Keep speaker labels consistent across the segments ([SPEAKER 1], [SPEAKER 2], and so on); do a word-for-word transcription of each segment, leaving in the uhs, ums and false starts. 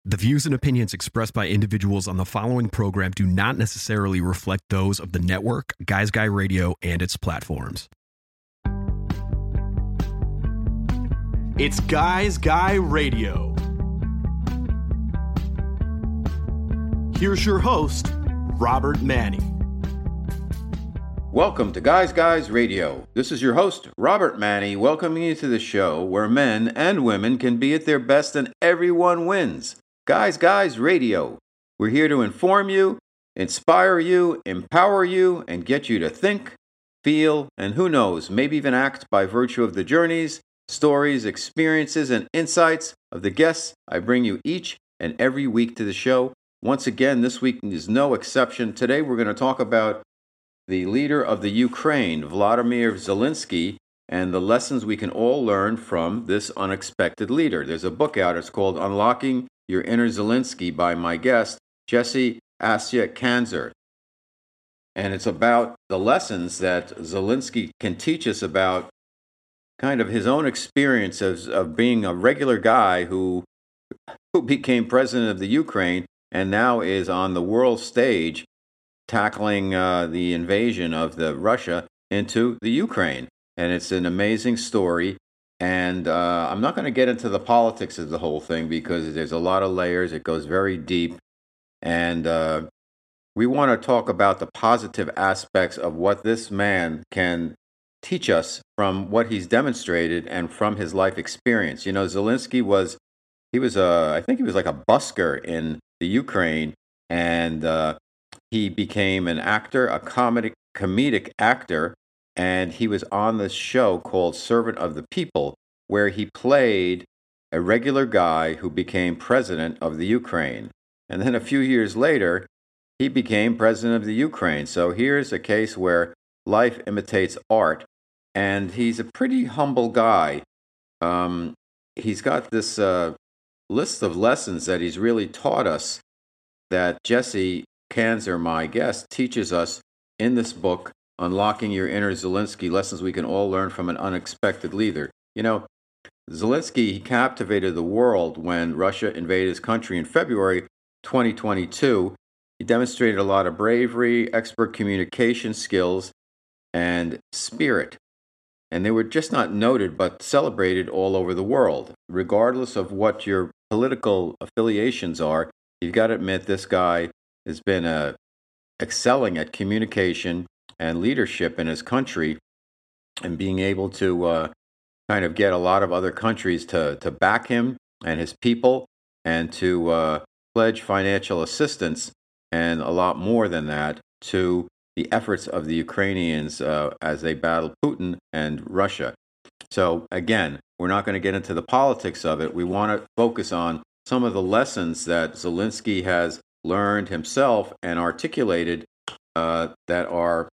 [SPEAKER 1] The views and opinions expressed by individuals on the following program do not necessarily reflect those of the network, Guys Guy Radio, and its platforms.
[SPEAKER 2] It's Guys Guy Radio. Here's your host, Robert Manning.
[SPEAKER 3] Welcome to Guys Guys Radio. This is your host, Robert Manning, welcoming you to the show where men and women can be at their best and everyone wins. Guys Guys Radio. We're here to inform you, inspire you, empower you, and get you to think, feel, and who knows, maybe even act by virtue of the journeys, stories, experiences, and insights of the guests I bring you each and every week to the show. Once again, this week is no exception. Today we're going to talk about the leader of the Ukraine, Volodymyr Zelensky, and the lessons we can all learn from this unexpected leader. There's a book out. It's called Unlocking Your Inner Zelensky by my guest, Jesse Asya Kanzer. And it's about the lessons that Zelensky can teach us about kind of his own experience of, of being a regular guy who, who became president of the Ukraine and now is on the world stage tackling uh, the invasion of the Russia into the Ukraine. And it's an amazing story. And uh, I'm not going to get into the politics of the whole thing because there's a lot of layers. It goes very deep. And uh, we want to talk about the positive aspects of what this man can teach us from what he's demonstrated and from his life experience. You know, Zelensky was, he was a, I think he was like a busker in the Ukraine. And uh, he became an actor, a comedic, comedic actor, and he was on this show called Servant of the People, where he played a regular guy who became president of the Ukraine. And then a few years later, he became president of the Ukraine. So here's a case where life imitates art, and he's a pretty humble guy. Um, he's got this uh, list of lessons that he's really taught us that Jesse Kanzer, my guest, teaches us in this book, Unlocking Your Inner Zelensky, Lessons We Can All Learn from an Unexpected Leader. You know, Zelensky, he captivated the world when Russia invaded his country in February twenty twenty-two. He demonstrated a lot of bravery, expert communication skills, and spirit. And they were just not noted, but celebrated all over the world. Regardless of what your political affiliations are, you've got to admit this guy has been uh, excelling at communication and leadership in his country and being able to uh, kind of get a lot of other countries to, to back him and his people and to uh, pledge financial assistance and a lot more than that to the efforts of the Ukrainians uh, as they battle Putin and Russia. So again, we're not going to get into the politics of it. We want to focus on some of the lessons that Zelensky has learned himself and articulated uh, that are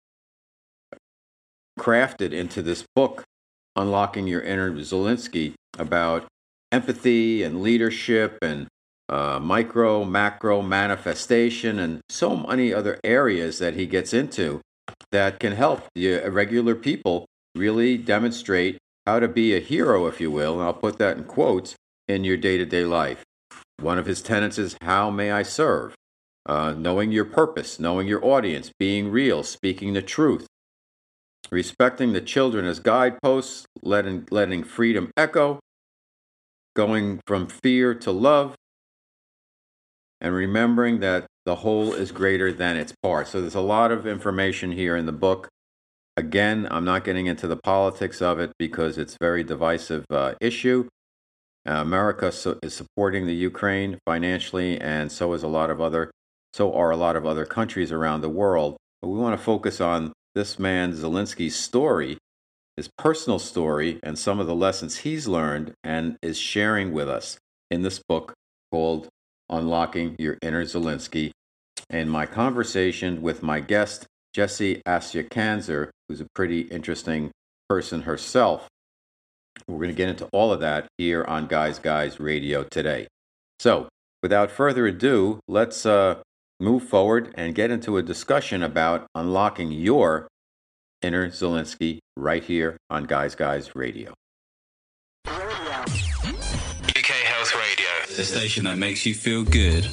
[SPEAKER 3] crafted into this book, Unlocking Your Inner Zelensky, about empathy and leadership and uh, micro, macro manifestation and so many other areas that he gets into that can help the regular people really demonstrate how to be a hero, if you will, and I'll put that in quotes, in your day-to-day life. One of his tenets is, how may I serve? Uh, knowing your purpose, knowing your audience, being real, speaking the truth, respecting the children as guideposts, letting, letting freedom echo, going from fear to love, and remembering that the whole is greater than its parts. So there's a lot of information here in the book. Again, I'm not getting into the politics of it because it's a very divisive uh, issue. Uh, America so, is supporting the Ukraine financially, and so is a lot of other, so are a lot of other countries around the world. But we want to focus on this man Zelensky's story, his personal story, and some of the lessons he's learned and is sharing with us in this book called Unlocking Your Inner Zelensky. And my conversation with my guest, Jesse Asya Kanzer, who's a pretty interesting person herself. We're going to get into all of that here on Guys Guys Radio today. So, without further ado, let's uh, move forward and get into a discussion about unlocking your inner Zelensky right here on Guys Guys Radio.
[SPEAKER 4] U K Health Radio. the station that makes you feel good.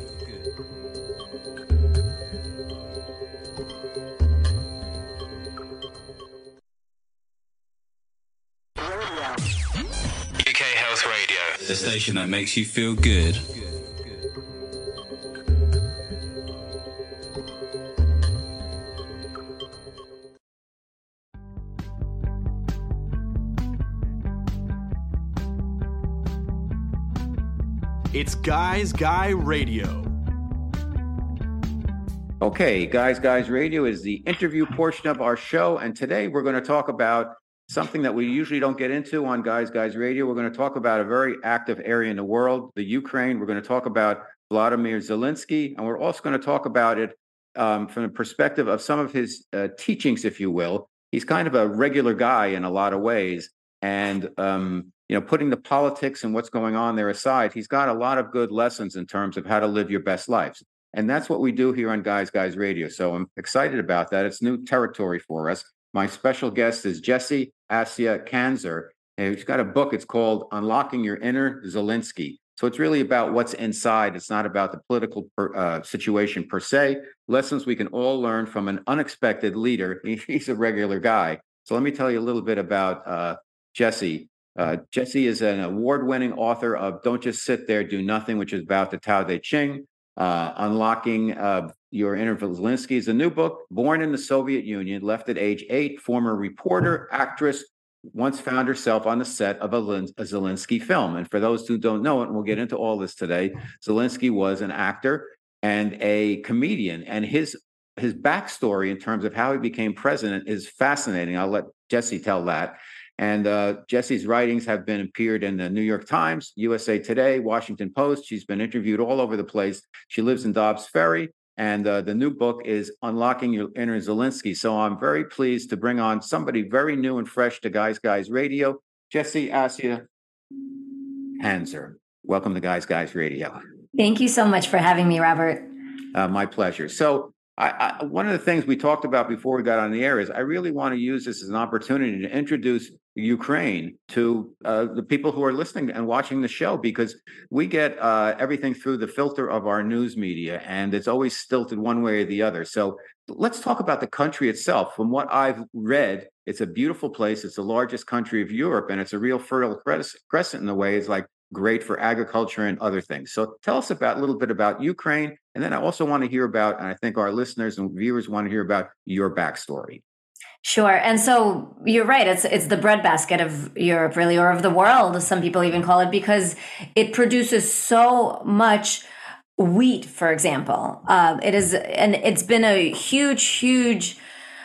[SPEAKER 4] U K Health Radio, the station that makes you feel good.
[SPEAKER 2] It's Guys Guy Radio.
[SPEAKER 3] Okay, Guys Guys Radio is the interview portion of our show, and today we're going to talk about something that we usually don't get into on Guys Guys Radio. We're going to talk about a very active area in the world, the Ukraine. We're going to talk about Vladimir Zelensky, and we're also going to talk about it um, from the perspective of some of his uh, teachings, if you will. He's kind of a regular guy in a lot of ways, and um, you know, putting the politics and what's going on there aside, he's got a lot of good lessons in terms of how to live your best lives. And that's what we do here on Guys Guys Radio. So I'm excited about that. It's new territory for us. My special guest is Jesse Asya Kanzer. And he's got a book. It's called Unlocking Your Inner Zelensky. So it's really about what's inside. It's not about the political per, uh, situation per se. Lessons we can all learn from an unexpected leader. He's a regular guy. So let me tell you a little bit about uh, Jesse. Uh, Jesse is an award-winning author of Don't Just Sit There, Do Nothing, which is about the Tao Te Ching. Uh, Unlocking uh, Your Inner Zelensky is a new book. Born in the Soviet Union, left at age eight, former reporter, actress, once found herself on the set of a, a Zelensky film. And for those who don't know it, and we'll get into all this today, Zelensky was an actor and a comedian. And his his backstory in terms of how he became president is fascinating. I'll let Jesse tell that. And uh, Jesse's writings have been appeared in the New York Times, U S A Today, Washington Post. She's been interviewed all over the place. She lives in Dobbs Ferry. And uh, the new book is Unlocking Your Inner Zelensky. So I'm very pleased to bring on somebody very new and fresh to Guys Guys Radio, Jesse Asya Kanzer. Welcome to Guys Guys Radio.
[SPEAKER 5] Thank you so much for having me, Robert.
[SPEAKER 3] Uh, my pleasure. So I, I, one of the things we talked about before we got on the air is I really want to use this as an opportunity to introduce Ukraine to uh, the people who are listening and watching the show, because we get uh, everything through the filter of our news media, and it's always stilted one way or the other. So let's talk about the country itself. From what I've read, it's a beautiful place. It's the largest country of Europe, and it's a real fertile crescent in a way. It's like great for agriculture and other things. So tell us about a little bit about Ukraine. And then I also want to hear about, and I think our listeners and viewers want to hear about your backstory.
[SPEAKER 5] Sure. And so you're right. It's it's the breadbasket of Europe, really, or of the world, as some people even call it, because it produces so much wheat, for example. Uh, it is, and it's been a huge, huge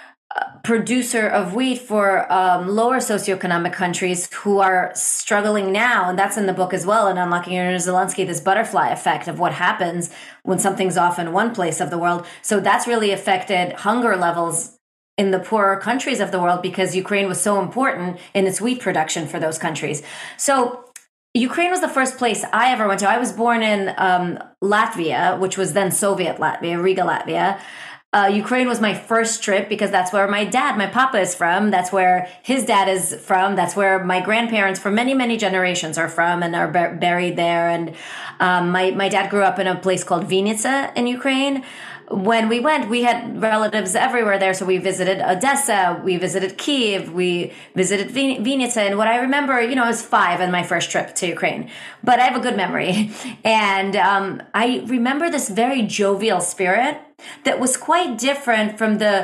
[SPEAKER 5] producer of wheat for um, lower socioeconomic countries who are struggling now. And that's in the book as well. And Unlocking Your Inner Zelensky, this butterfly effect of what happens when something's off in one place of the world. So that's really affected hunger levels in the poorer countries of the world, because Ukraine was so important in its wheat production for those countries. So Ukraine was the first place I ever went to. I was born in um, Latvia, which was then Soviet Latvia, Riga, Latvia. Uh, Ukraine was my first trip because that's where my dad, my papa, is from. That's where his dad is from. That's where my grandparents for many, many generations are from and are bur- buried there. And um, my, my dad grew up in a place called Vinnytsia in Ukraine. When we went, we had relatives everywhere there. So we visited Odessa, we visited Kiev, we visited Vin- Vinnytsia. And what I remember, you know, I was five on my first trip to Ukraine, but I have a good memory. And um, I remember this very jovial spirit that was quite different from the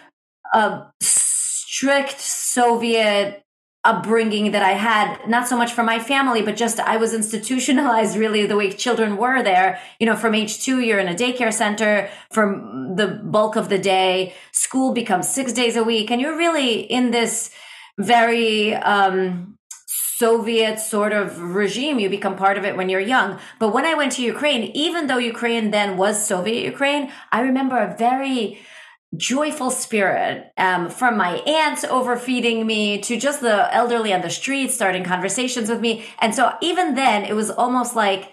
[SPEAKER 5] uh, strict Soviet upbringing that I had, not so much from my family, but just I was institutionalized really the way children were there. You know, from age two, you're in a daycare center for the bulk of the day. School becomes six days a week. And you're really in this very um, Soviet sort of regime. You become part of it when you're young. But when I went to Ukraine, even though Ukraine then was Soviet Ukraine, I remember a very joyful spirit, um, from my aunts overfeeding me to just the elderly on the street starting conversations with me. And so even then it was almost like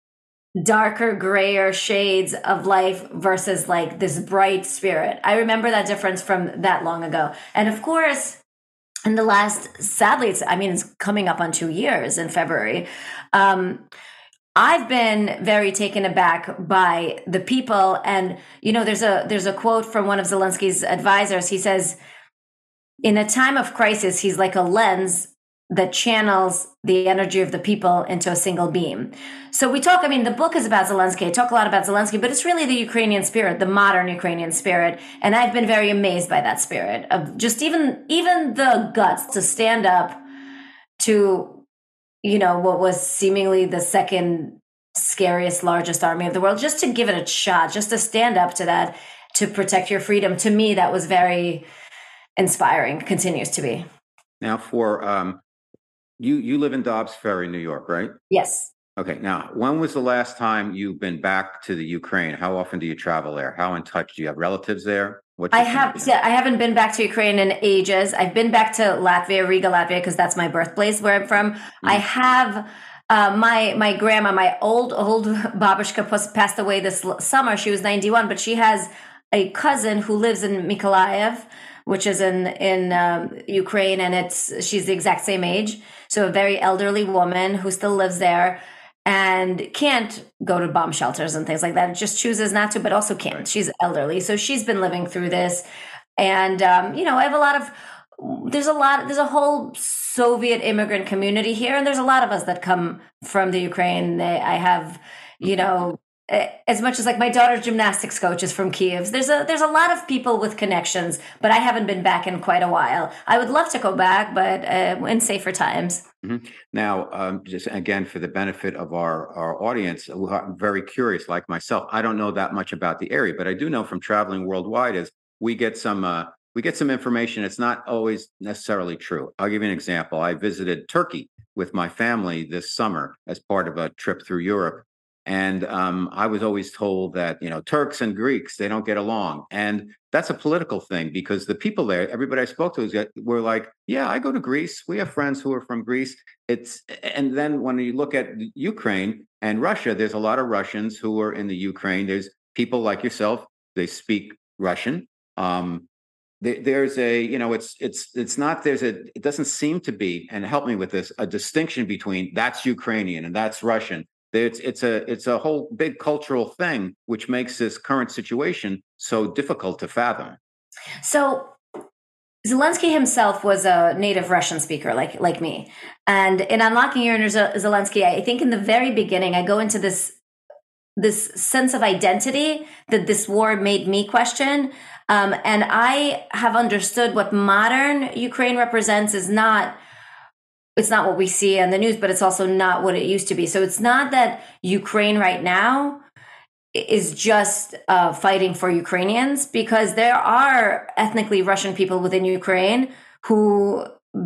[SPEAKER 5] darker, grayer shades of life versus like this bright spirit. I remember that difference from that long ago. And of course, in the last, sadly, it's, I mean, it's coming up on two years in February. Um, I've been very taken aback by the people. And, you know, there's a there's a quote from one of Zelensky's advisors. He says, in a time of crisis, he's like a lens that channels the energy of the people into a single beam. So we talk, I mean, the book is about Zelensky. I talk a lot about Zelensky, but it's really the Ukrainian spirit, the modern Ukrainian spirit. And I've been very amazed by that spirit of just even, even the guts to stand up to, you know, what was seemingly the second scariest, largest army of the world, just to give it a shot, just to stand up to that, to protect your freedom. To me, that was very inspiring, continues to be.
[SPEAKER 3] Now for, um, You you live in Dobbs Ferry, New York, right?
[SPEAKER 5] Yes.
[SPEAKER 3] Okay. Now, when was the last time you've been back to the Ukraine? How often do you travel there? How in touch do you have relatives there? What's
[SPEAKER 5] I have. Yeah, I haven't been back to Ukraine in ages. I've been back to Latvia, Riga, Latvia, because that's my birthplace, where I'm from. Mm-hmm. I have uh, my my grandma, my old old babushka passed away this summer. She was ninety-one, but she has a cousin who lives in Mykolaiv, which is in in um, Ukraine, and it's she's the exact same age. So a very elderly woman who still lives there and can't go to bomb shelters and things like that. Just chooses not to, but also can't. Right. She's elderly, so she's been living through this. And um, you know, I have a lot of. There's a lot. There's a whole Soviet immigrant community here, and there's a lot of us that come from the Ukraine. I have, you know. As much as like my daughter's gymnastics coach is from Kiev, there's a there's a lot of people with connections, but I haven't been back in quite a while. I would love to go back, but uh, in safer times.
[SPEAKER 3] Mm-hmm. Now, um, just again, for the benefit of our, our audience, I'm very curious, like myself. I don't know that much about the area, but I do know from traveling worldwide is we get some uh, we get some information. It's not always necessarily true. I'll give you an example. I visited Turkey with my family this summer as part of a trip through Europe. And um, I was always told that, you know, Turks and Greeks, they don't get along. And that's a political thing because the people there, everybody I spoke to were like, yeah, I go to Greece. We have friends who are from Greece. It's and then when you look at Ukraine and Russia, there's a lot of Russians who are in the Ukraine. There's people like yourself. They speak Russian. Um, there, there's a, you know, it's it's it's not there's a it doesn't seem to be, and help me with this, a distinction between that's Ukrainian and that's Russian. It's it's a it's a whole big cultural thing, which makes this current situation so difficult to fathom.
[SPEAKER 5] So Zelensky himself was a native Russian speaker, like like me, and in Unlocking Your Inner Zelensky, I think in the very beginning, I go into this this sense of identity that this war made me question, um, and I have understood what modern Ukraine represents is not. It's not what we see on the news, but it's also not what it used to be. So it's not that Ukraine right now is just uh, fighting for Ukrainians, because there are ethnically Russian people within Ukraine who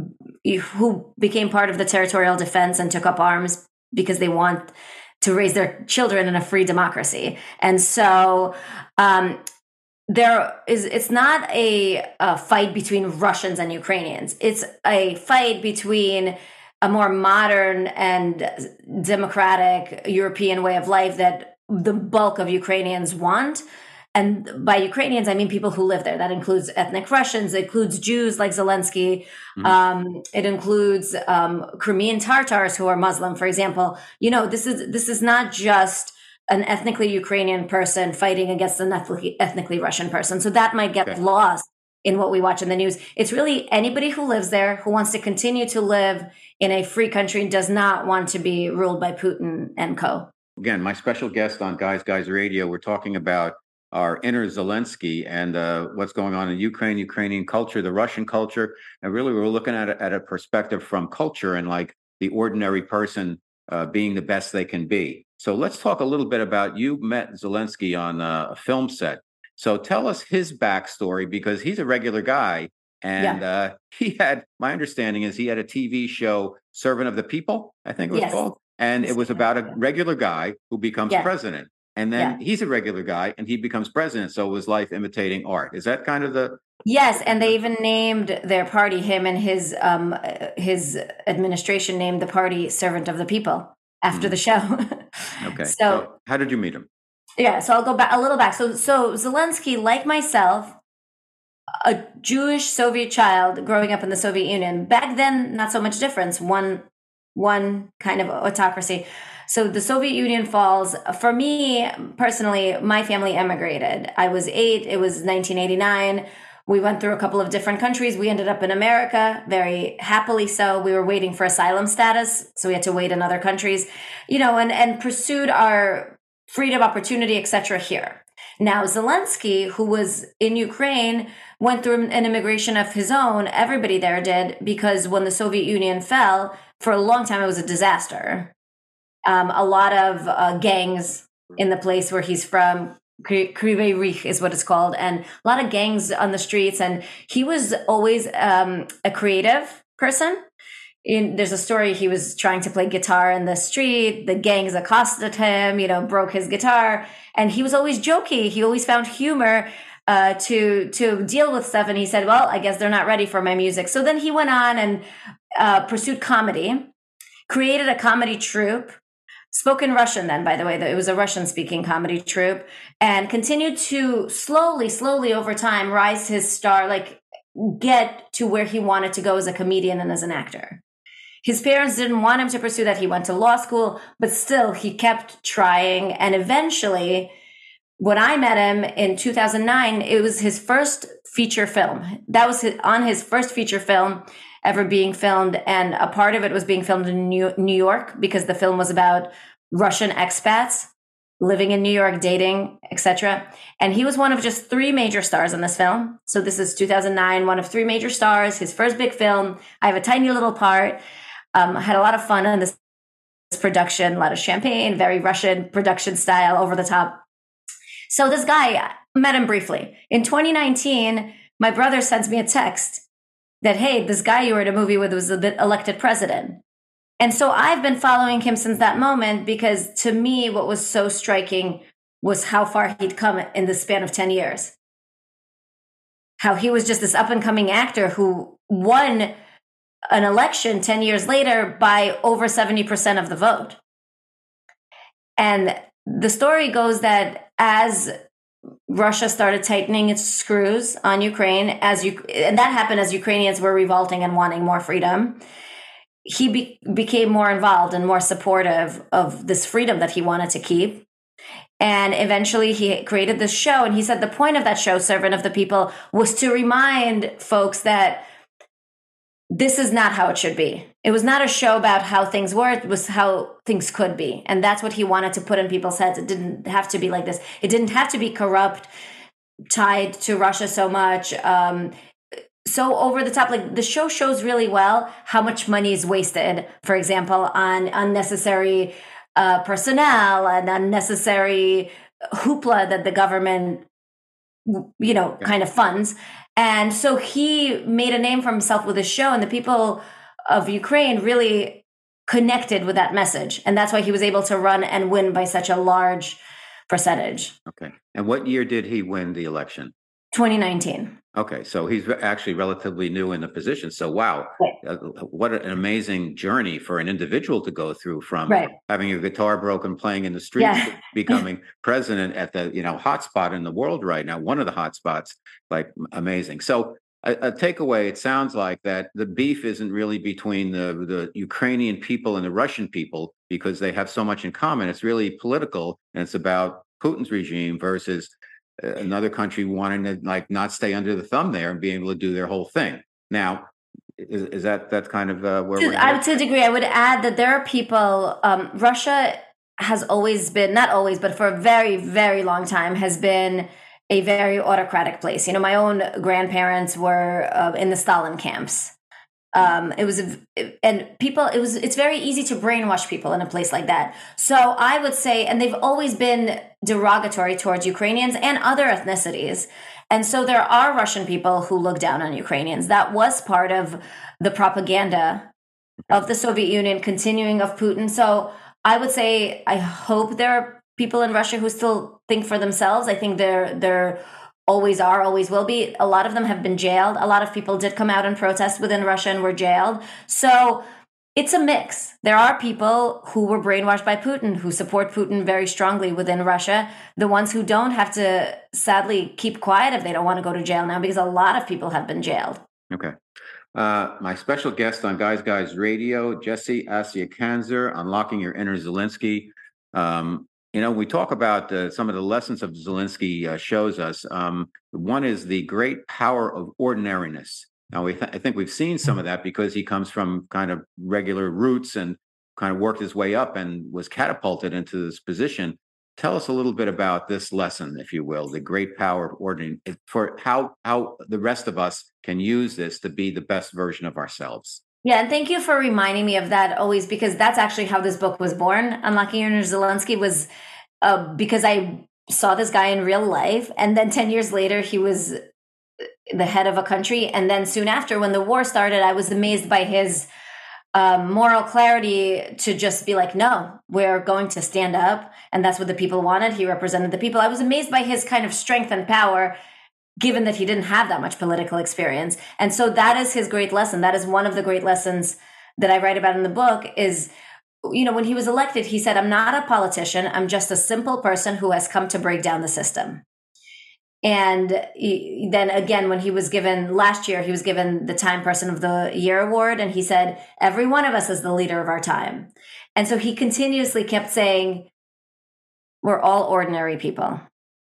[SPEAKER 5] who became part of the territorial defense and took up arms because they want to raise their children in a free democracy. And so um, there is, it's not a, a fight between Russians and Ukrainians. It's a fight between a more modern and democratic European way of life that the bulk of Ukrainians want. And by Ukrainians, I mean people who live there. That includes ethnic Russians. It includes Jews like Zelensky. Mm-hmm. Um, it includes um, Crimean Tatars who are Muslim, for example. You know, this is this is not just an ethnically Ukrainian person fighting against an ethnically, ethnically Russian person. So that might get okay. lost in what we watch in the news. It's really anybody who lives there, who wants to continue to live in a free country and does not want to be ruled by Putin and co.
[SPEAKER 3] Again, my special guest on Guys Guys Radio, we're talking about our inner Zelensky and uh, what's going on in Ukraine, Ukrainian culture, the Russian culture. And really, we're looking at it at a perspective from culture and like the ordinary person uh, being the best they can be. So let's talk a little bit about, you met Zelensky on a film set. So tell us his backstory, because he's a regular guy. And yeah. uh, he had, my understanding is he had a T V show, Servant of the People, I think it was yes. called. And it was about a regular guy who becomes yeah. president. And then yeah. he's a regular guy and he becomes president. So was life imitating art? Is that kind of the...
[SPEAKER 5] Yes, and they even named their party, him and his um, his administration named the party Servant of the People after mm-hmm. the show.
[SPEAKER 3] Okay. So, so how did you meet him?
[SPEAKER 5] Yeah, so I'll go back a little back. So so Zelensky, like myself, a Jewish Soviet child growing up in the Soviet Union. Back then, not so much difference. One one kind of autocracy. So the Soviet Union falls. For me, personally, my family emigrated. I was eight. It was nineteen eighty-nine. We went through a couple of different countries. We ended up in America, very happily so. We were waiting for asylum status, so we had to wait in other countries, you know, and, and pursued our freedom, opportunity, et cetera here. Now, Zelensky, who was in Ukraine, went through an immigration of his own. Everybody there did, because when the Soviet Union fell, for a long time, it was a disaster. Um, a lot of uh, gangs in the place where he's from, Kryvyi Rih is what it's called, and a lot of gangs on the streets. And he was always um, a creative person. In, there's a story, he was trying to play guitar in the street. The gangs accosted him, you know, broke his guitar. And he was always jokey. He always found humor uh, to to deal with stuff. And he said, well, I guess they're not ready for my music. So then he went on and uh, pursued comedy, created a comedy troupe, spoke in Russian then, by the way. It was a Russian-speaking comedy troupe, and continued to slowly, slowly over time rise his star, like get to where he wanted to go as a comedian and as an actor. His parents didn't want him to pursue that. He went to law school, but still he kept trying. And eventually, when I met him in two thousand nine, it was his first feature film. That was his, on his first feature film ever being filmed. And a part of it was being filmed in New, New York, because the film was about Russian expats living in New York, dating, et cetera. And he was one of just three major stars in this film. So this is two thousand nine, one of three major stars, his first big film. I have a tiny little part. Um, I had a lot of fun on this production, a lot of champagne, very Russian production style, over the top. So this guy, I met him briefly. In twenty nineteen, my brother sends me a text that, hey, this guy you were in a movie with was elected president. And so I've been following him since that moment, because to me, what was so striking was how far he'd come in the span of ten years. How he was just this up and coming actor who won an election ten years later by over seventy percent of the vote. And the story goes that as Russia started tightening its screws on Ukraine, as you, and that happened as Ukrainians were revolting and wanting more freedom, he be, became more involved and more supportive of this freedom that he wanted to keep. And eventually he created this show. And he said the point of that show, Servant of the People, was to remind folks that this is not how it should be. It was not a show about how things were. It was how things could be. And that's what he wanted to put in people's heads. It didn't have to be like this. It didn't have to be corrupt, tied to Russia so much. Um, so over the top, like the show shows really well how much money is wasted, for example, on unnecessary uh, personnel and unnecessary hoopla that the government, you know, kind of funds. And so he made a name for himself with his show, and the people of Ukraine really connected with that message. And that's why he was able to run and win by such a large percentage.
[SPEAKER 3] Okay. And what year did he win the election?
[SPEAKER 5] twenty nineteen.
[SPEAKER 3] Okay. So he's actually relatively new in the position. So, wow, right. uh, what an amazing journey for an individual to go through, from right. having your guitar broken, playing in the streets, yeah. to becoming president at the, you know, hot spot in the world right now, one of the hot spots, like amazing. So a, a takeaway, it sounds like that the beef isn't really between the, the Ukrainian people and the Russian people, because they have so much in common. It's really political, and it's about Putin's regime versus another country wanting to like not stay under the thumb there and being able to do their whole thing. Now, is, is that that's kind of uh, where to, we're
[SPEAKER 5] I, to a degree, I would add that there are people. Um, Russia has always been, not always, but for a very, very long time, has been a very autocratic place. You know, my own grandparents were uh, in the Stalin camps. Um, it was, and people, it was, it's very easy to brainwash people in a place like that. So I would say, and they've always been derogatory towards Ukrainians and other ethnicities. And so there are Russian people who look down on Ukrainians. That was part of the propaganda of the Soviet Union, continuing of Putin. So I would say, I hope there are people in Russia who still think for themselves. I think they're, they're, always are, always will be. A lot of them have been jailed. A lot of people did come out and protest within Russia and were jailed. So it's a mix. There are people who were brainwashed by Putin, who support Putin very strongly within Russia. The ones who don't have to sadly keep quiet if they don't want to go to jail now, because a lot of people have been jailed.
[SPEAKER 3] Okay. Uh, my special guest on Guys Guys Radio, Jesse Asiakanzer, Unlocking Your Inner Zelensky. Um, you know, we talk about uh, some of the lessons of Zelensky uh, shows us. Um, one is the great power of ordinariness. Now, we th- I think we've seen some of that because he comes from kind of regular roots and kind of worked his way up and was catapulted into this position. Tell us a little bit about this lesson, if you will, the great power of ordering, for how how the rest of us can use this to be the best version of ourselves.
[SPEAKER 5] Yeah, and thank you for reminding me of that always, because that's actually how this book was born. Unlocking Your Inner Zelensky was uh, because I saw this guy in real life, and then ten years later, he was the head of a country. And then soon after, when the war started, I was amazed by his Um, moral clarity to just be like, no, we're going to stand up. And that's what the people wanted. He represented the people. I was amazed by his kind of strength and power, given that he didn't have that much political experience. And so that is his great lesson. That is one of the great lessons that I write about in the book is, you know, when he was elected, he said, I'm not a politician. I'm just a simple person who has come to break down the system. And he, then again, when he was given last year, he was given the Time Person of the Year award. And he said, every one of us is the leader of our time. And so he continuously kept saying, we're all ordinary people.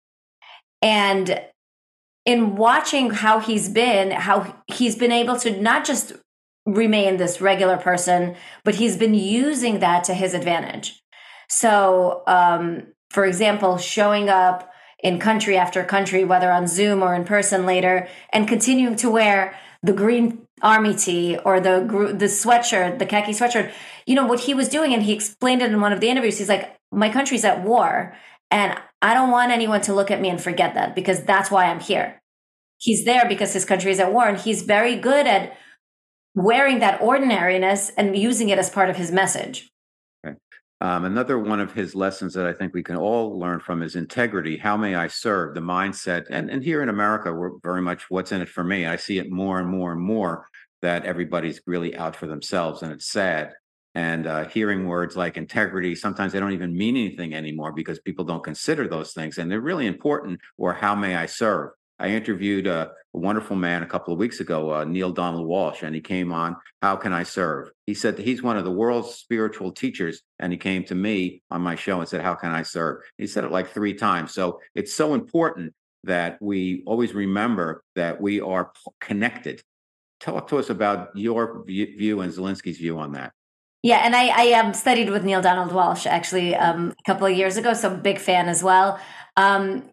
[SPEAKER 5] And in watching how he's been, how he's been able to not just remain this regular person, but he's been using that to his advantage. So, um, for example, showing up in country after country, whether on Zoom or in person later, and continuing to wear the green army tee or the the sweatshirt, the khaki sweatshirt. You know, what he was doing, and he explained it in one of the interviews, he's like, my country's at war, and I don't want anyone to look at me and forget that, because that's why I'm here. He's there because his country is at war, and he's very good at wearing that ordinariness and using it as part of his message.
[SPEAKER 3] Um, another one of his lessons that I think we can all learn from is integrity. How may I serve? The mindset. And, and here in America, we're very much what's in it for me. I see it more and more and more that everybody's really out for themselves, and it's sad. And uh, hearing words like integrity, sometimes they don't even mean anything anymore because people don't consider those things. And they're really important. Or how may I serve? I interviewed a, a wonderful man a couple of weeks ago, uh, Neil Donald Walsh, and he came on, how can I serve? He said that he's one of the world's spiritual teachers, and he came to me on my show and said, how can I serve? He said it like three times. So it's so important that we always remember that we are connected. Talk to us about your view and Zelensky's view on that.
[SPEAKER 5] Yeah, and I, I um, studied with Neil Donald Walsh actually um, a couple of years ago, so big fan as well. Um,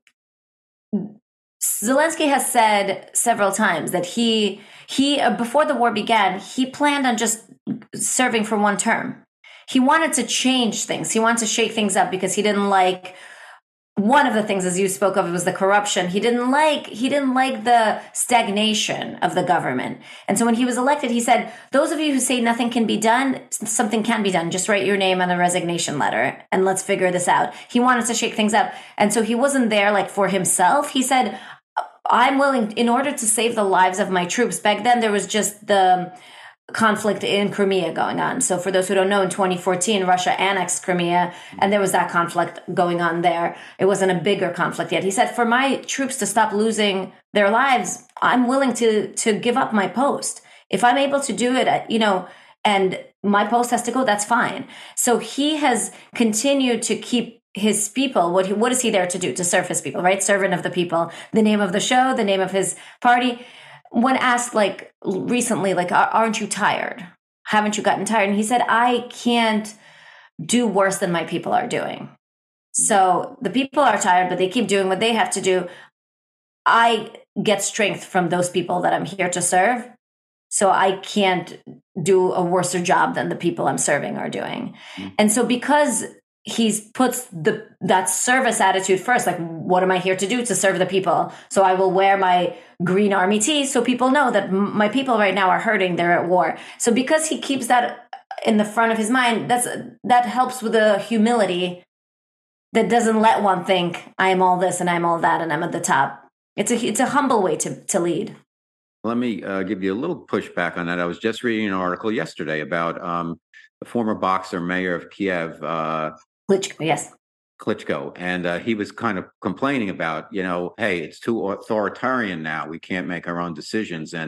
[SPEAKER 5] Zelensky has said several times that he he uh, before the war began, he planned on just serving for one term. He wanted to change things. He wanted to shake things up because he didn't like one of the things, as you spoke of, it was the corruption. He didn't like he didn't like the stagnation of the government. And so when he was elected, he said, those of you who say nothing can be done, something can be done. Just write your name on a resignation letter and let's figure this out. He wanted to shake things up. And so he wasn't there like for himself. He said, I'm willing, in order to save the lives of my troops. Back then, there was just the conflict in Crimea going on. So for those who don't know, in twenty fourteen, Russia annexed Crimea, and there was that conflict going on there. It wasn't a bigger conflict yet. He said, for my troops to stop losing their lives, I'm willing to to give up my post. If I'm able to do it, you know, and my post has to go, that's fine. So he has continued to keep his people. What he, what is he there to do? To serve his people, right? Servant of the people. The name of the show, the name of his party. When asked, like recently, like, aren't you tired? Haven't you gotten tired? And he said, I can't do worse than my people are doing. So the people are tired, but they keep doing what they have to do. I get strength from those people that I'm here to serve. So I can't do a worse job than the people I'm serving are doing. Mm-hmm. And so because he's puts the that service attitude first, like, what am I here to do? To serve the people. So I will wear my green army tee so people know that m- my people right now are hurting, they're at war. So because he keeps that in the front of his mind, that's that helps with the humility that doesn't let one think I am all this and I'm all that and I'm at the top. It's a it's a humble way to to lead.
[SPEAKER 3] Let me uh, give you a little pushback on that. I was just reading an article yesterday about um, the former boxer mayor of Kiev, uh,
[SPEAKER 5] Klitschko, yes.
[SPEAKER 3] Klitschko. And uh, he was kind of complaining about, you know, hey, it's too authoritarian now. We can't make our own decisions. And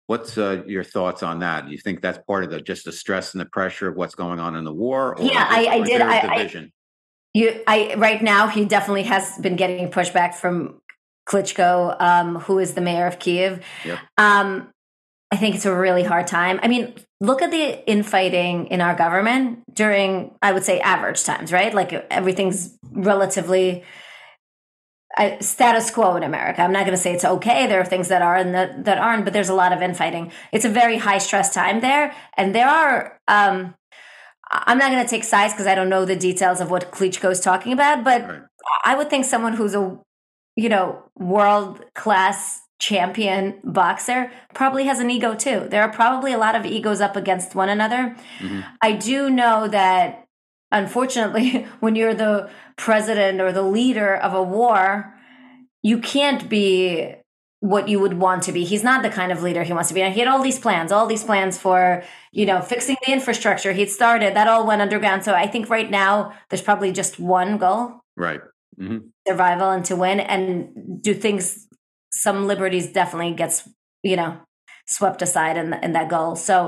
[SPEAKER 3] What's uh, your thoughts on that? Do you think that's part of the just the stress and the pressure of what's going on in the war? Or
[SPEAKER 5] Yeah, I, I did. I,
[SPEAKER 3] division?
[SPEAKER 5] I, you, I right now he definitely has been getting pushback from Klitschko, um, who is the mayor of Kiev.
[SPEAKER 3] Yep.
[SPEAKER 5] Um, I think it's a really hard time. I mean, look at the infighting in our government during, I would say, average times, right? Like everything's relatively uh, status quo in America. I'm not going to say it's okay. There are things that are and that, that aren't, but there's a lot of infighting. It's a very high stress time there. And there are, um, I'm not going to take sides because I don't know the details of what Klitschko is talking about, but right. I would think someone who's a, you know, world-class champion boxer probably has an ego too. There are probably a lot of egos up against one another. Mm-hmm. I do know that, unfortunately, when you're the president or the leader of a war, you can't be what you would want to be. He's not the kind of leader he wants to be. And he had all these plans, all these plans for, you know, fixing the infrastructure. He'd started, that all went underground. So I think right now there's probably just one goal.
[SPEAKER 3] Right. Mm-hmm.
[SPEAKER 5] Survival and to win and do things. Some liberties definitely gets, you know, swept aside in, in that goal. So,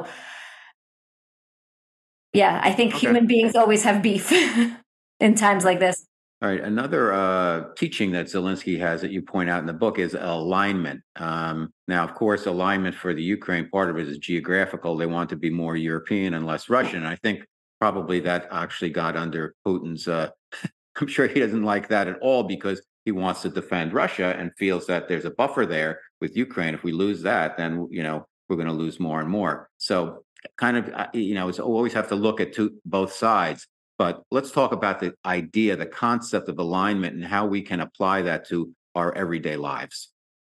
[SPEAKER 5] yeah, I think okay. human beings always have beef in times like this.
[SPEAKER 3] All right. Another uh, teaching that Zelensky has that you point out in the book is alignment. Um, now, of course, alignment for the Ukraine, part of it is geographical. They want to be more European and less Russian. And I think probably that actually got under Putin's, uh, I'm sure he doesn't like that at all because he wants to defend Russia and feels that there's a buffer there with Ukraine. If we lose that, then, you know, we're going to lose more and more. So kind of, you know, it's always have to look at two, both sides. But let's talk about the idea, the concept of alignment and how we can apply that to our everyday lives.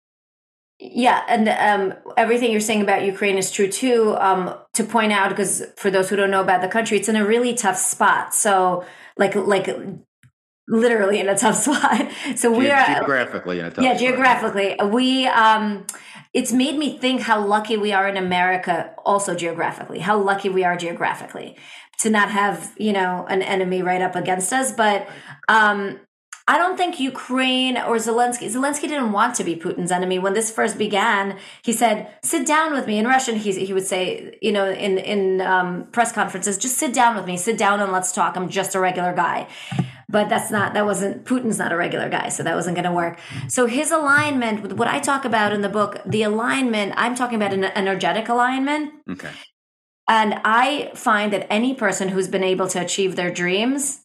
[SPEAKER 5] Yeah, and um, everything you're saying about Ukraine is true too. Um, to point out, because for those who don't know about the country, it's in a really tough spot. So like, like, literally in a tough spot. So we are
[SPEAKER 3] geographically in a tough
[SPEAKER 5] yeah,
[SPEAKER 3] spot.
[SPEAKER 5] geographically. We um it's made me think how lucky we are in America, also geographically, how lucky we are geographically to not have, you know, an enemy right up against us. But um I don't think Ukraine or Zelensky, Zelensky didn't want to be Putin's enemy. When this first began, he said, sit down with me. In Russian, he, he would say, you know, in, in um, press conferences, just sit down with me, sit down and let's talk. I'm just a regular guy. But that's not, that wasn't, Putin's not a regular guy, so that wasn't going to work. So his alignment, with what I talk about in the book, the alignment, I'm talking about an energetic alignment.
[SPEAKER 3] Okay.
[SPEAKER 5] And I find that any person who's been able to achieve their dreams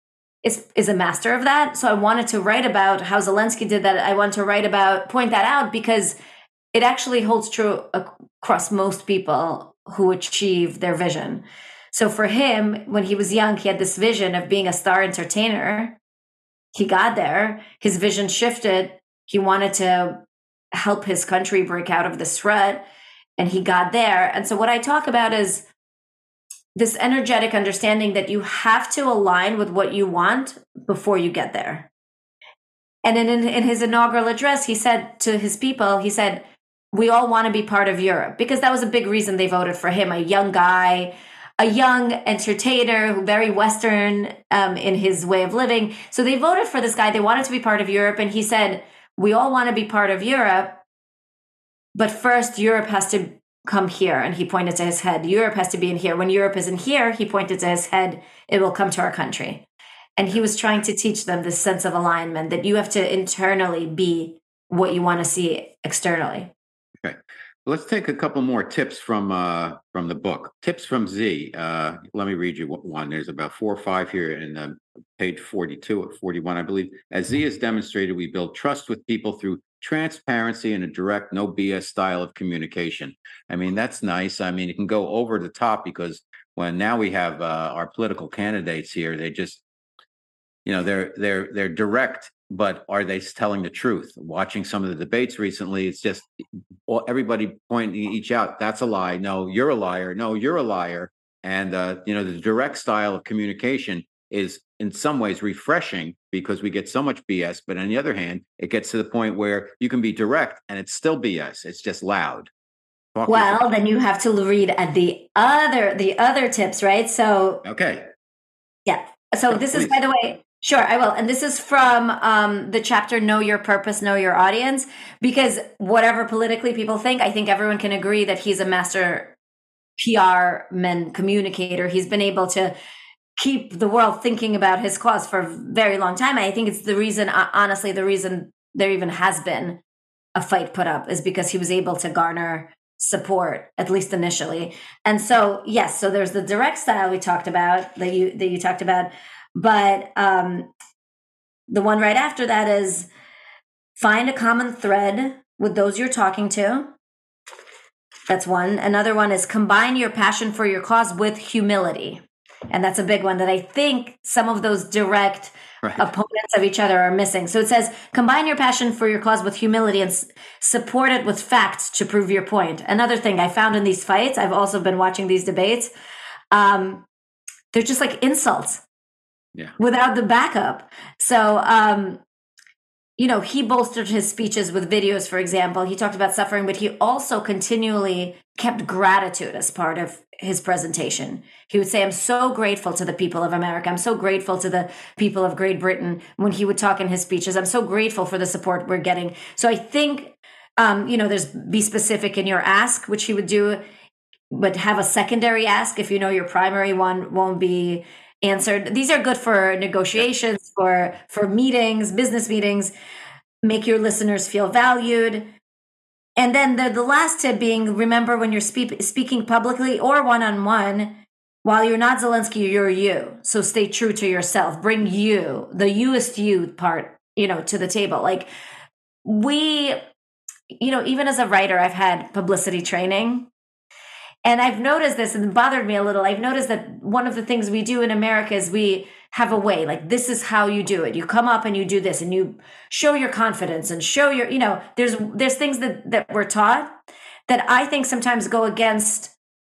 [SPEAKER 5] is is a master of that. So I wanted to write about how Zelensky did that. I want to write about, point that out, because it actually holds true across most people who achieve their vision. So for him, when he was young, he had this vision of being a star entertainer. He got there. His vision shifted. He wanted to help his country break out of this rut, and he got there. And so what I talk about is this energetic understanding that you have to align with what you want before you get there. And in, in his inaugural address, he said to his people, he said, we all want to be part of Europe, because that was a big reason they voted for him, a young guy, a young entertainer, very Western um, in his way of living. So they voted for this guy. They wanted to be part of Europe. And he said, we all want to be part of Europe, but first Europe has to come here. And he pointed to his head. Europe has to be in here. When Europe is in here, he pointed to his head, it will come to our country. And he was trying to teach them this sense of alignment, that you have to internally be what you want to see externally.
[SPEAKER 3] Okay. Let's take a couple more tips from uh, from the book. Tips from Z. Uh, let me read you one. There's about four or five here in uh, page forty-two, forty-one, I believe. As Z has demonstrated, we build trust with people through transparency and a direct, no B S style of communication. I mean, that's nice. I mean, it can go over the top, because when now we have uh, our political candidates here, they just, you know, they're they're they're direct, but are they telling the truth? Watching some of the debates recently, it's just everybody pointing each out. That's a lie. No, you're a liar. No, you're a liar. And uh, you know, the direct style of communication is in some ways refreshing, because we get so much B S. But on the other hand, it gets to the point where you can be direct and it's still B S. It's just loud. Talk
[SPEAKER 5] well, then you have to read at the other the other tips, right? So
[SPEAKER 3] okay,
[SPEAKER 5] yeah. So this
[SPEAKER 3] Please.
[SPEAKER 5] is, by the way, Sure, I will. And this is from um, the chapter Know Your Purpose, Know Your Audience, because whatever politically people think, I think everyone can agree that he's a master P R man communicator. He's been able to keep the world thinking about his cause for a very long time. I think it's the reason, honestly, the reason there even has been a fight put up is because he was able to garner support, at least initially. And so, yes, so there's the direct style we talked about that you that you talked about. But um, the one right after that is find a common thread with those you're talking to. That's one. Another one is combine your passion for your cause with humility. And that's a big one that I think some of those direct right. opponents of each other are missing. So it says, combine your passion for your cause with humility and s- support it with facts to prove your point. Another thing I found in these fights, I've also been watching these debates, um, they're just like insults. Yeah. Without the backup. So, um, you know, he bolstered his speeches with videos, for example. He talked about suffering, but he also continually kept gratitude as part of his presentation. He would say, I'm so grateful to the people of America. I'm so grateful to the people of Great Britain when he would talk in his speeches. I'm so grateful for the support we're getting. So I think, um, you know, there's be specific in your ask, which he would do, but have a secondary ask if you know your primary one won't be answered. These are good for negotiations, for for meetings, business meetings. Make your listeners feel valued. And then the, the last tip being, remember when you're spe- speaking publicly or one-on-one, while you're not Zelensky, you're you. So stay true to yourself. Bring you, the youest you part, you know, to the table. Like we, you know, even as a writer, I've had publicity training. And I've noticed this, and it bothered me a little. I've noticed that one of the things we do in America is we have a way, like this is how you do it. You come up and you do this and you show your confidence and show your, you know, there's there's things that, that we're taught that I think sometimes go against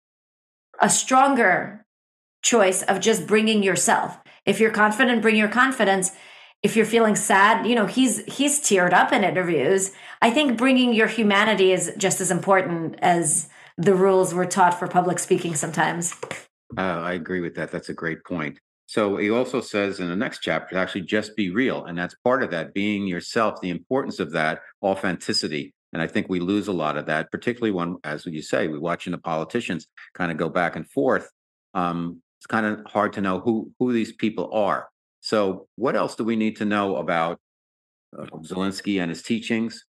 [SPEAKER 5] a stronger choice of just bringing yourself. If you're confident, bring your confidence. If you're feeling sad, you know, he's he's teared up in interviews. I think bringing your humanity is just as important as the rules we're taught for public speaking sometimes.
[SPEAKER 3] Uh, I agree with that. That's a great point. So he also says in the next chapter, actually just be real. And that's part of that, being yourself, the importance of that, authenticity. And I think we lose a lot of that, particularly when, as you say, we're watching the politicians kind of go back and forth. Um, it's kind of hard to know who, who these people are. So what else do we need to know about uh, Zelensky and his teachings?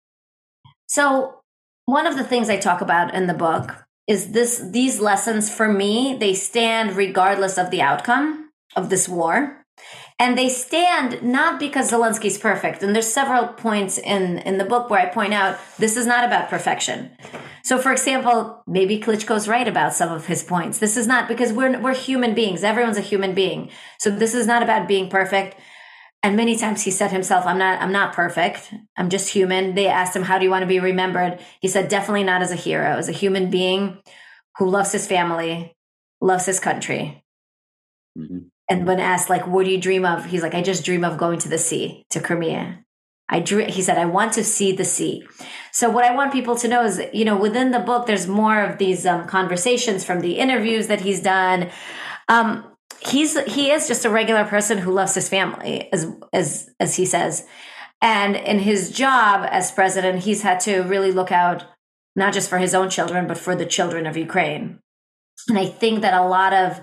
[SPEAKER 5] So one of the things I talk about in the book is this, these lessons for me, they stand regardless of the outcome of this war. And they stand not because Zelensky's perfect. And there's several points in, in the book where I point out this is not about perfection. So for example, maybe Klitschko's right about some of his points. This is not, because we're we're human beings. Everyone's a human being. So this is not about being perfect. And many times he said himself, I'm not, I'm not perfect. I'm just human. They asked him, how do you want to be remembered? He said, definitely not as a hero, as a human being who loves his family, loves his country. Mm-hmm. And when asked, like, what do you dream of? He's like, I just dream of going to the sea, to Crimea. I dream, he said, I want to see the sea. So what I want people to know is, you know, within the book, there's more of these um, conversations from the interviews that he's done. Um, He's he is just a regular person who loves his family, as as as he says, and in his job as president, he's had to really look out not just for his own children, but for the children of Ukraine. And I think that a lot of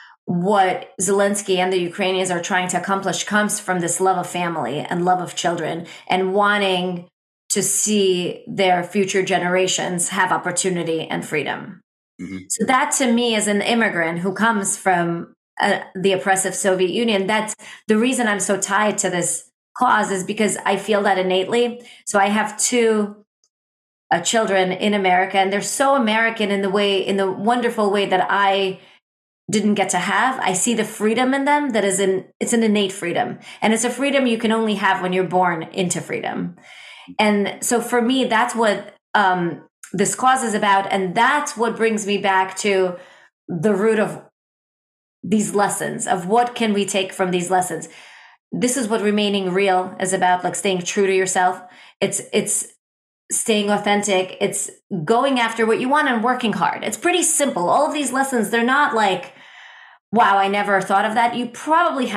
[SPEAKER 5] what Zelensky and the Ukrainians are trying to accomplish comes from this love of family and love of children and wanting to see their future generations have opportunity and freedom. Mm-hmm. So that, to me, as an immigrant who comes from Uh, the oppressive Soviet Union, that's the reason I'm so tied to this cause, is because I feel that innately. So I have two uh, children in America, and they're so American in the way, in the wonderful way that I didn't get to have. I see the freedom in them that is in, it's an innate freedom. And it's a freedom you can only have when you're born into freedom. And so for me, that's what um, this cause is about. And that's what brings me back to the root of these lessons, of what can we take from these lessons. This is what remaining real is about, like staying true to yourself. It's it's staying authentic. It's going after what you want and working hard. It's pretty simple. All of these lessons, they're not like, wow, I never thought of that. You probably have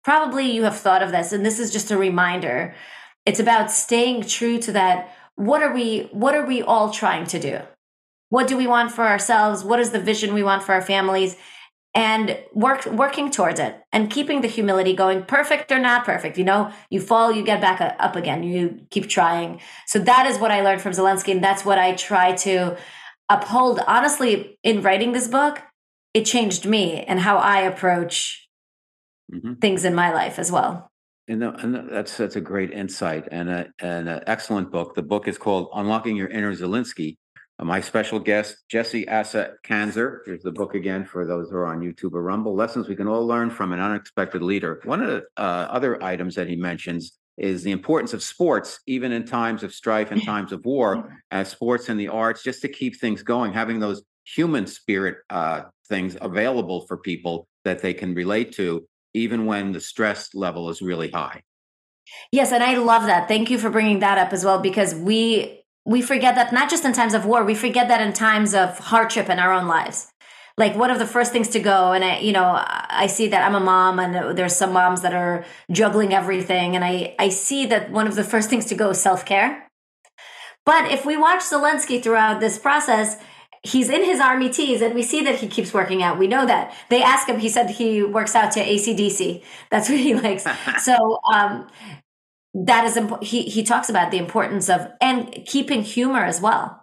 [SPEAKER 5] probably you have thought of this, and this is just a reminder. It's about staying true to that. What are we, what are we all trying to do? What do we want for ourselves? What is the vision we want for our families? And work, working towards it and keeping the humility going, perfect or not perfect. You know, you fall, you get back up again, you keep trying. So that is what I learned from Zelensky. And that's what I try to uphold. Honestly, in writing this book, it changed me and how I approach mm-hmm. things in my life as well.
[SPEAKER 3] And, the, and that's that's a great insight and a, and an excellent book. The book is called Unlocking Your Inner Zelensky. Uh, my special guest, Jesse Asa Kanzer. Here's the book again for those who are on YouTube or Rumble. Lessons we can all learn from an unexpected leader. One of the uh, other items that he mentions is the importance of sports, even in times of strife and times of war, as sports and the arts, just to keep things going, having those human spirit uh, things available for people that they can relate to, even when the stress level is really high.
[SPEAKER 5] Yes, and I love that. Thank you for bringing that up as well, because we we forget that not just in times of war, we forget that in times of hardship in our own lives. Like one of the first things to go, and I, you know, I see that I'm a mom, and there's some moms that are juggling everything, and I, I see that one of the first things to go is self-care. But if we watch Zelensky throughout this process, he's in his army tees, and we see that he keeps working out. We know that. They ask him, he said he works out to A C D C. That's what he likes. So um, that is important. He, he talks about the importance of, and keeping humor as well.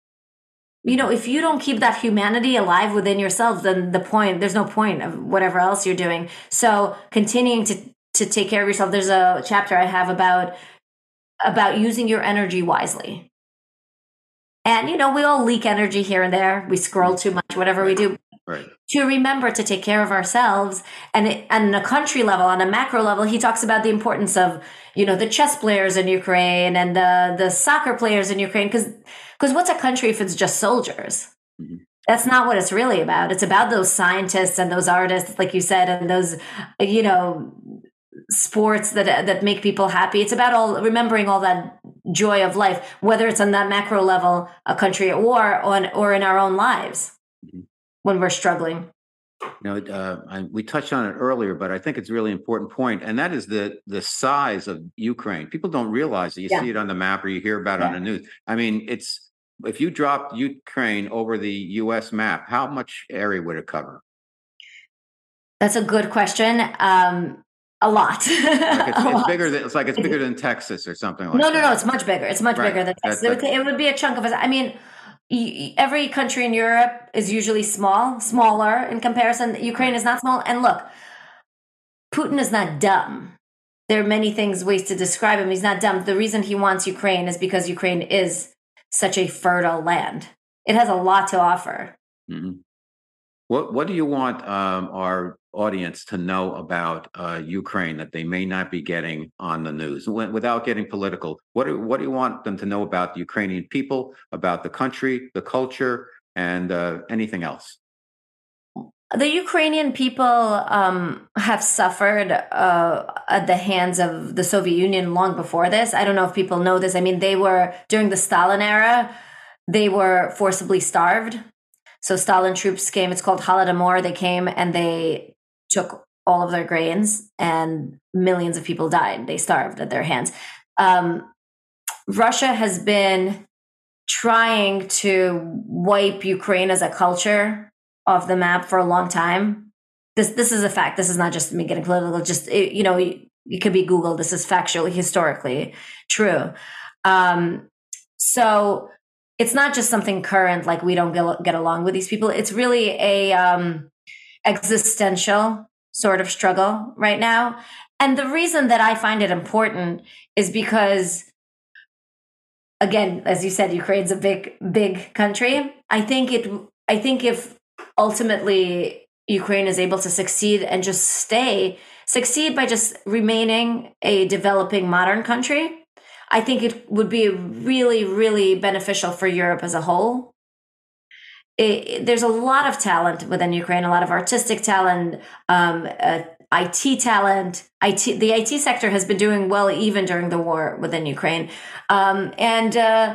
[SPEAKER 5] You know, if you don't keep that humanity alive within yourself, then the point, there's no point of whatever else you're doing. So continuing to, to take care of yourself. There's a chapter I have about, about using your energy wisely. And, you know, we all leak energy here and there. We scroll too much, whatever we do.
[SPEAKER 3] Right.
[SPEAKER 5] To remember to take care of ourselves. And it, on a country level, on a macro level, he talks about the importance of, you know, the chess players in Ukraine and the, the soccer players in Ukraine. Because because what's a country if it's just soldiers? Mm-hmm. That's not what it's really about. It's about those scientists and those artists, like you said, and those, you know, sports that that make people happy. It's about all remembering all that joy of life, whether it's on that macro level, a country, or on or in our own lives mm-hmm. when we're struggling.
[SPEAKER 3] You know, uh, I, we touched on it earlier, but I think it's a really important point, and that is the the size of Ukraine. People don't realize it. You yeah. see it on the map, or you hear about it yeah. on the news. I mean, it's if you dropped Ukraine over the U S map, how much area would it cover?
[SPEAKER 5] That's a good question. Um, A lot.
[SPEAKER 3] Like it's, it's lot. bigger than it's like it's bigger than Texas or something like
[SPEAKER 5] no,
[SPEAKER 3] that.
[SPEAKER 5] No, no, no. It's much bigger. It's much right. bigger than Texas.
[SPEAKER 3] That's,
[SPEAKER 5] that's, it, would, it would be a chunk of us. I mean, every country in Europe is usually small, smaller in comparison. Ukraine is not small. And look, Putin is not dumb. There are many things, ways to describe him. He's not dumb. The reason he wants Ukraine is because Ukraine is such a fertile land. It has a lot to offer.
[SPEAKER 3] Mm-hmm. What What do you want um, our audience to know about uh, Ukraine that they may not be getting on the news? Without getting political, what do, what do you want them to know about the Ukrainian people, about the country, the culture, and uh, anything else?
[SPEAKER 5] The Ukrainian people um, have suffered uh, at the hands of the Soviet Union long before this. I don't know if people know this. I mean, they were, during the Stalin era, they were forcibly starved. So Stalin troops came, it's called Holodomor. They came and they took all of their grains, and millions of people died. They starved at their hands. Um, Russia has been trying to wipe Ukraine as a culture off the map for a long time. This this is a fact. This is not just me getting political. Just, it, you know, it, it could be Googled. This is factually, historically true. Um, so it's not just something current, like we don't get, get along with these people. It's really a um, existential sort of struggle right now. And the reason that I find it important is because, again, as you said, Ukraine's a big, big country. I think it. I think if ultimately Ukraine is able to succeed and just stay, succeed by just remaining a developing modern country, I think it would be really, really beneficial for Europe as a whole. It, it, there's a lot of talent within Ukraine, a lot of artistic talent, um, uh, I T talent. I T, the I T sector has been doing well even during the war within Ukraine. Um, and uh,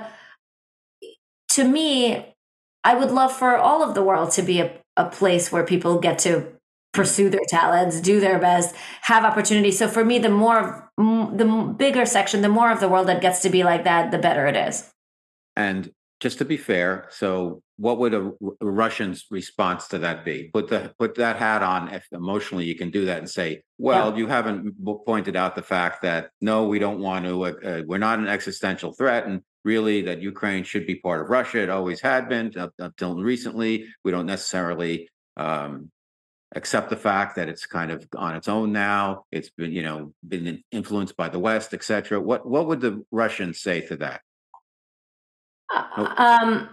[SPEAKER 5] to me, I would love for all of the world to be a, a place where people get to pursue their talents, do their best, have opportunities. So for me, the more, the bigger section, the more of the world that gets to be like that, the better it is.
[SPEAKER 3] And just to be fair, so what would a, a Russian's response to that be? Put the put that hat on. If emotionally you can do that and say, well, yeah. you haven't pointed out the fact that no, we don't want to. Uh, we're not an existential threat, and really that Ukraine should be part of Russia. It always had been up, up till recently. We don't necessarily um, accept the fact that it's kind of on its own now. It's been, you know, been influenced by the West, et cetera. What what would the Russians say to that?
[SPEAKER 5] Uh, um,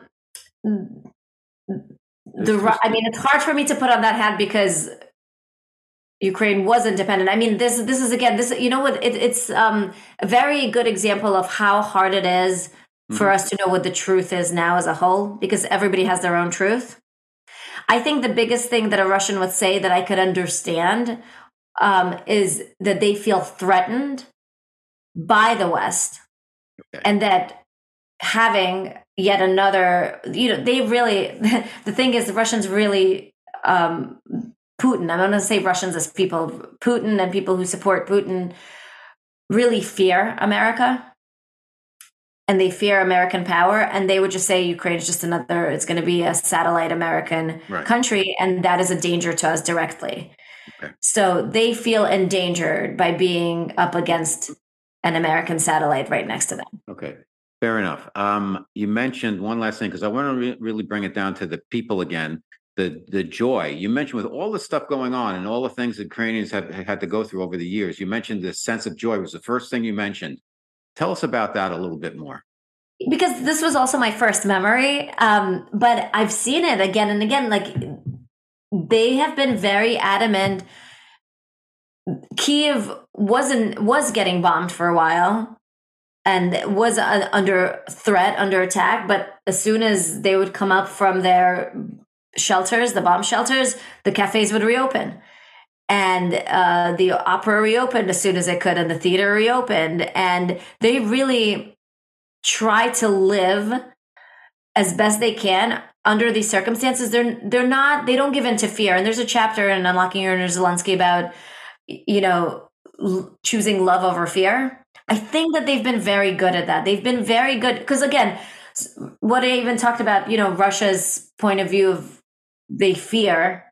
[SPEAKER 5] the I mean, it's hard for me to put on that hat because Ukraine was independent. I mean, this this is again this you know what it, it's um, a very good example of how hard it is mm-hmm. for us to know what the truth is now as a whole, because everybody has their own truth. I think the biggest thing that a Russian would say that I could understand um, is that they feel threatened by the West, okay. and that having yet another, you know, they really, the thing is the Russians really, um, Putin, I'm going to say Russians as people, Putin and people who support Putin really fear America, and they fear American power, and they would just say Ukraine is just another, it's going to be a satellite American right. country, and that is a danger to us directly. Okay. So they feel endangered by being up against an American satellite right next to them.
[SPEAKER 3] Okay. Fair enough. Um, you mentioned one last thing, because I want to re- really bring it down to the people again, the the joy. You mentioned with all the stuff going on and all the things that Ukrainians have had to go through over the years, you mentioned this sense of joy was the first thing you mentioned. Tell us about that a little bit more.
[SPEAKER 5] Because this was also my first memory, um, but I've seen it again and again. Like, they have been very adamant. Kyiv wasn't was getting bombed for a while, and was uh, under threat, under attack. But as soon as they would come up from their shelters, the bomb shelters, the cafes would reopen. And uh, the opera reopened as soon as it could, and the theater reopened. And they really try to live as best they can under these circumstances. They're they're not, they don't give in to fear. And there's a chapter in Unlocking Your Inner Zelensky about, you know, l- choosing love over fear. I think that they've been very good at that. They've been very good because, again, what I even talked about, you know, Russia's point of view of they fear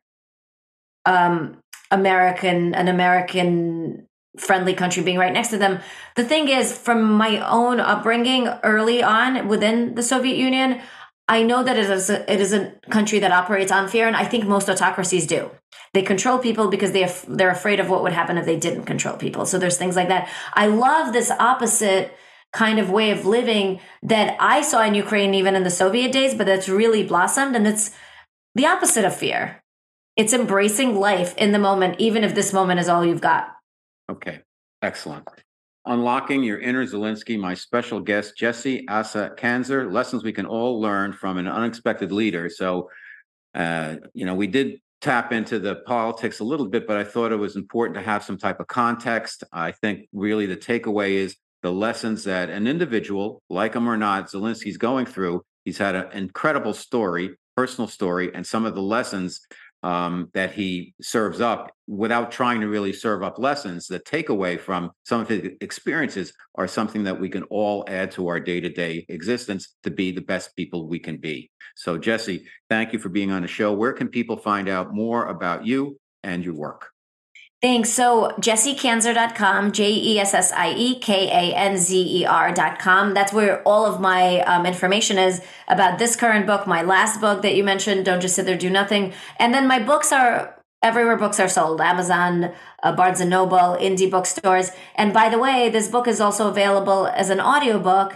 [SPEAKER 5] um, American, an American friendly country being right next to them. The thing is, from my own upbringing early on within the Soviet Union, I know that it is a, it is a country that operates on fear, and I think most autocracies do. They control people because they they're afraid of what would happen if they didn't control people. So there's things like that. I love this opposite kind of way of living that I saw in Ukraine, even in the Soviet days, but that's really blossomed, and it's the opposite of fear. It's embracing life in the moment, even if this moment is all you've got.
[SPEAKER 3] Okay, excellent. Unlocking Your Inner Zelensky, my special guest, Jessie Asa Kanzer, lessons we can all learn from an unexpected leader. So, uh, you know, we did tap into the politics a little bit, but I thought it was important to have some type of context. I think really the takeaway is the lessons that an individual, like him or not, Zelensky's going through. He's had an incredible story, personal story, and some of the lessons um, that he serves up without trying to really serve up lessons. The takeaway from some of his experiences are something that we can all add to our day-to-day existence to be the best people we can be. So, Jessie, thank you for being on the show. Where can people find out more about you and your work?
[SPEAKER 5] Thanks. So jessie kanzer dot com, J E S S I E K A N Z E R dot com. That's where all of my um, information is about this current book, my last book that you mentioned, Don't Just Sit There, Do Nothing. And then my books are everywhere books are sold, Amazon, uh, Barnes and Noble, indie bookstores. And by the way, this book is also available as an audiobook,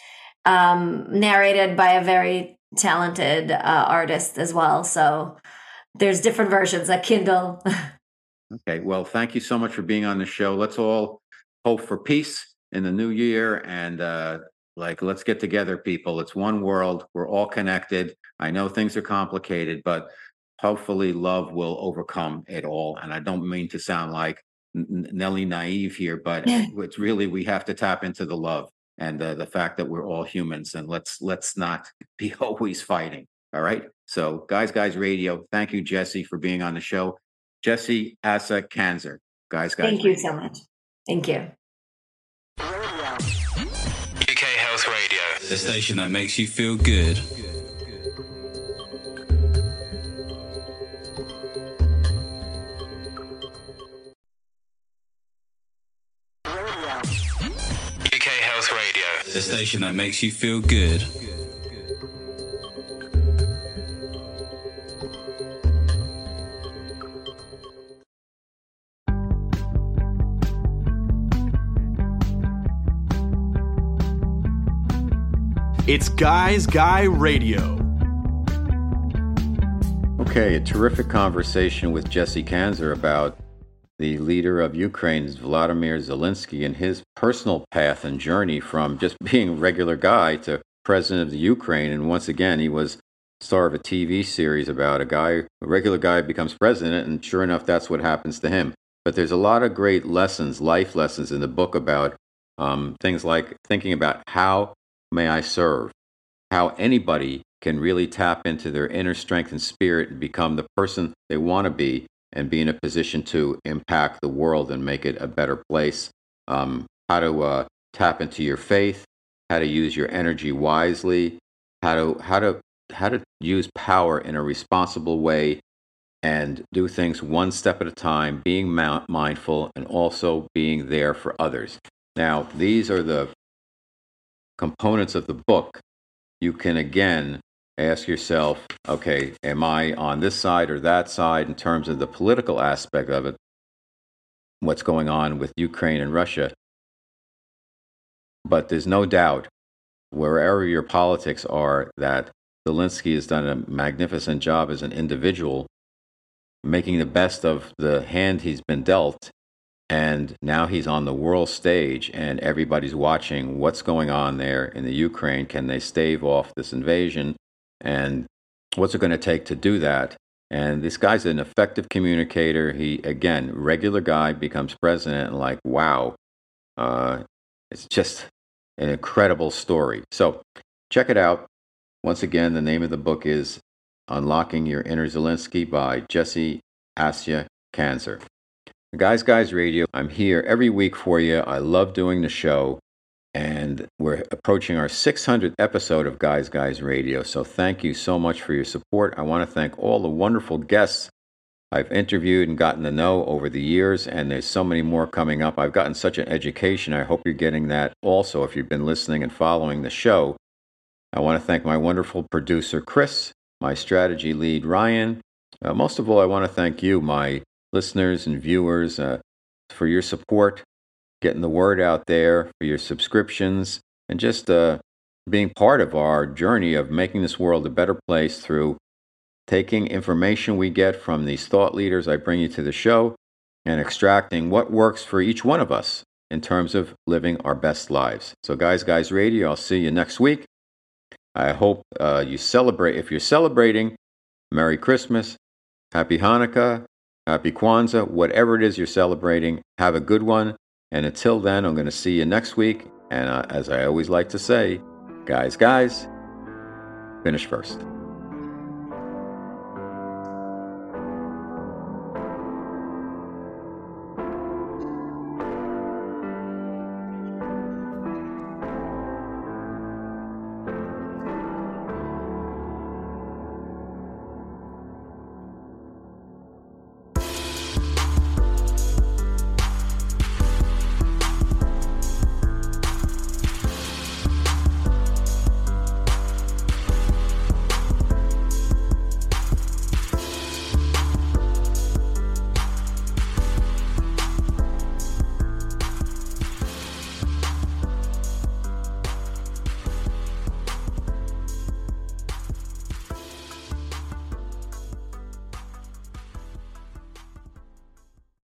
[SPEAKER 5] um, narrated by a very talented uh, artist as well. So there's different versions, a Kindle.
[SPEAKER 3] Okay, well, thank you so much for being on the show. Let's all hope for peace in the new year, and uh, like, let's get together, people. It's one world. We're all connected. I know things are complicated, but hopefully love will overcome it all. And I don't mean to sound like N- Nelly naive here, but it's really, we have to tap into the love and uh, the fact that we're all humans, and let's let's not be always fighting. All right. So, Guys Guys Radio, thank you, Jessie, for being on the show. Jessie Asa Kanzer. Guys, guys.
[SPEAKER 5] Thank you so much. Thank you.
[SPEAKER 4] U K Health Radio, the station that makes you feel good. U K Health Radio, the station that makes you feel good.
[SPEAKER 2] It's Guys Guy Radio.
[SPEAKER 3] Okay, a terrific conversation with Jessie Kanzer about the leader of Ukraine, Vladimir Zelensky, and his personal path and journey from just being a regular guy to president of the Ukraine. And once again, he was star of a T V series about a guy, a regular guy becomes president, and sure enough, that's what happens to him. But there's a lot of great lessons, life lessons in the book about um, things like thinking about how may I serve, how anybody can really tap into their inner strength and spirit and become the person they want to be and be in a position to impact the world and make it a better place. Um, how to uh, tap into your faith, how to use your energy wisely, how to how to how to use power in a responsible way and do things one step at a time, being ma- mindful and also being there for others. Now, these are the components of the book. You can again ask yourself, okay, am I on this side or that side in terms of the political aspect of it, what's going on with Ukraine and Russia? But there's no doubt, wherever your politics are, that Zelensky has done a magnificent job as an individual, making the best of the hand he's been dealt. And now he's on the world stage and everybody's watching what's going on there in the Ukraine. Can they stave off this invasion? And what's it going to take to do that? And this guy's an effective communicator. He, again, regular guy becomes president, and like, wow, uh, it's just an incredible story. So check it out. Once again, the name of the book is Unlocking Your Inner Zelensky by Jessie Asa Kanzer. Guys Guys Radio, I'm here every week for you. I love doing the show, and we're approaching our six hundredth episode of Guys Guys Radio, so thank you so much for your support. I want to thank all the wonderful guests I've interviewed and gotten to know over the years, and there's so many more coming up. I've gotten such an education. I hope you're getting that also if you've been listening and following the show. I want to thank my wonderful producer, Chris, my strategy lead, Ryan. Uh, most of all, I want to thank you, my listeners and viewers, uh, for your support, getting the word out there, for your subscriptions, and just uh, being part of our journey of making this world a better place through taking information we get from these thought leaders I bring you to the show and extracting what works for each one of us in terms of living our best lives. So Guys Guys Radio, I'll see you next week. I hope uh, you celebrate. If you're celebrating, Merry Christmas, Happy Hanukkah, Happy Kwanzaa, whatever it is you're celebrating, have a good one. And until then, I'm going to see you next week. And uh, as I always like to say, guys, guys, finish first.